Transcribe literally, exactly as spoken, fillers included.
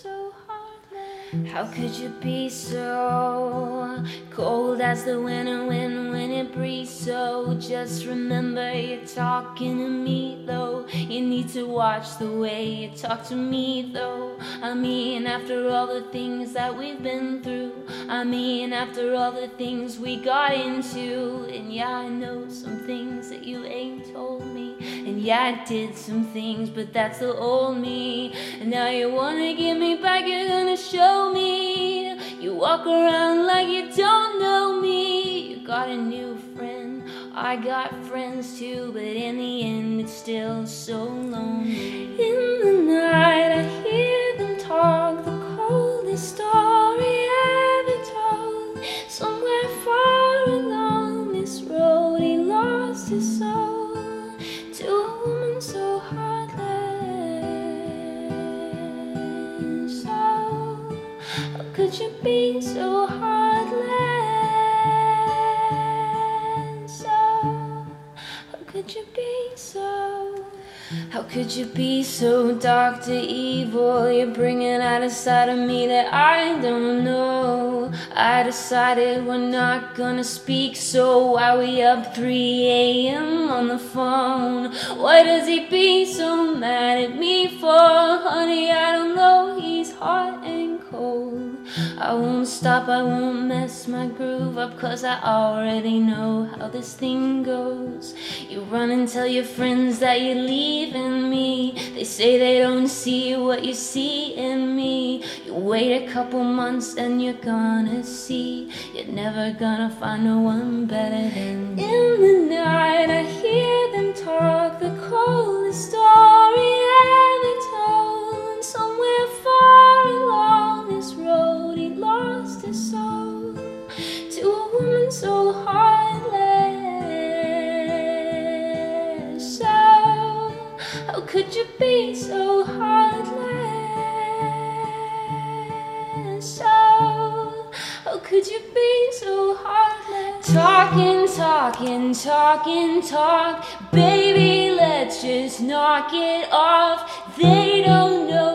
so heartless? How could you be so cold as the winter wind when it breathes so? Just remember you're talking to me though. You need to watch the way you talk to me though. I mean, after all the things that we've been through, I mean, after all the things we got into. And yeah, I know some things that you ain't told me, and yeah, I did some things, but that's the old me. And now you wanna get me back, you're gonna show me. You walk around like you don't know me. You got a new friend, I got friends too, but in the end it's still so lonely. In the night I hear them talk, the coldest story ever told. Somewhere far along this road he lost his soul to a woman so heartless. So how could you be so heartless? So how could you be so? How could you be so dark to evil? You're bringing out a side of me that I don't know. I decided we're not gonna speak, so why we up three A M on the phone? Why does he be so mad at me for? Honey, I don't know, he's hot and cold. I won't stop, I won't mess my groove up, cause I already know how this thing goes. You run and tell your friends that you're leaving me. They say they don't see what you see in me. You wait a couple months and you're gonna see you're never gonna find no one better than me. In the night I hear them talk, the coldest story ever told. Somewhere far along this road he lost his soul to a woman so heartless. So how could you be so heartless? So how could you be so heartless? Talking, talking, talking, talk. Baby, let's just knock it off. They don't know